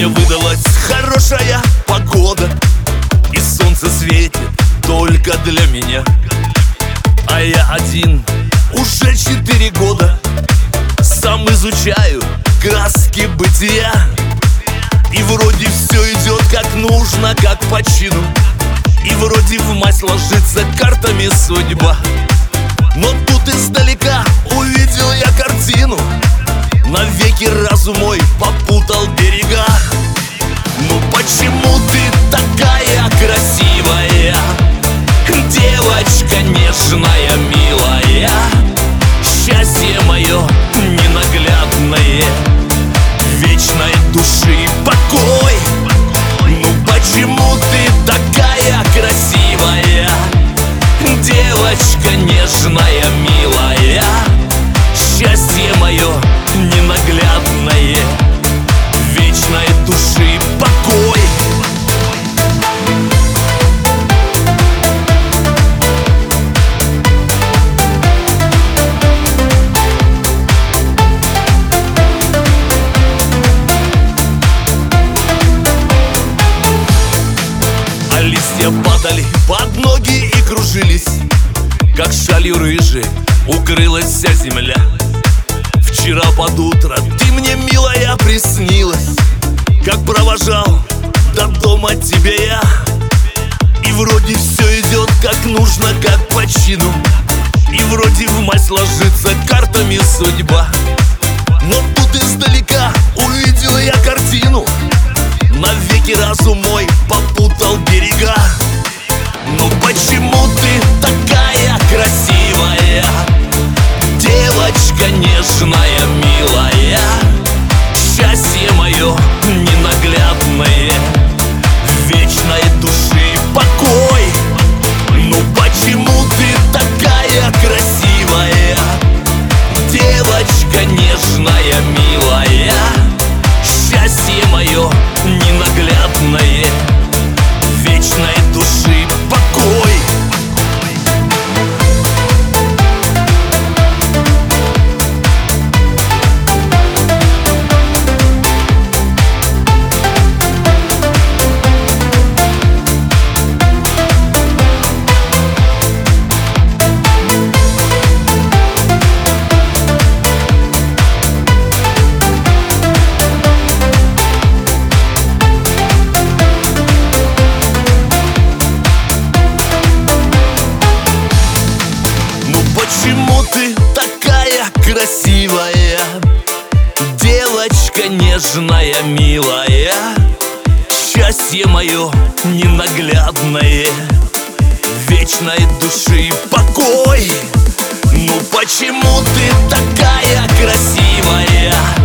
Сегодня выдалась хорошая погода, и солнце светит только для меня. А я один уже 4 года сам изучаю краски бытия. И вроде все идет как нужно, как по чину, и вроде в мазь ложится картами судьба. Но тут издалека увидел я картину, навеки разум мой попутал берега. Ну почему ты такая красивая, девочка нежная, милая, счастье мое ненаглядное, вечной души покой? Ну почему ты такая красивая, девочка нежная, милая, счастье мое ненаглядное, вечной души покой? А листья падали под ноги и кружились, как шалью рыжей укрылась вся земля. Вчера под утро ты мне, милая, приснилась, как провожал до дома тебя я. И вроде все идет как нужно, как по чину, и вроде в мазь ложится картами судьба. Но тут издалека увидел я картину, навеки разум мой попутал берега. Ну почему ты такая красивая, девочка нежная, милая, счастье мое ненаглядное, вечной души покой? Ну почему ты такая красивая, девочка нежная, милая, счастье мое ненаглядное, вечной души покой? Почему ты такая красивая, девочка нежная, милая, счастье мое ненаглядное, вечной души покой? Ну почему ты такая красивая,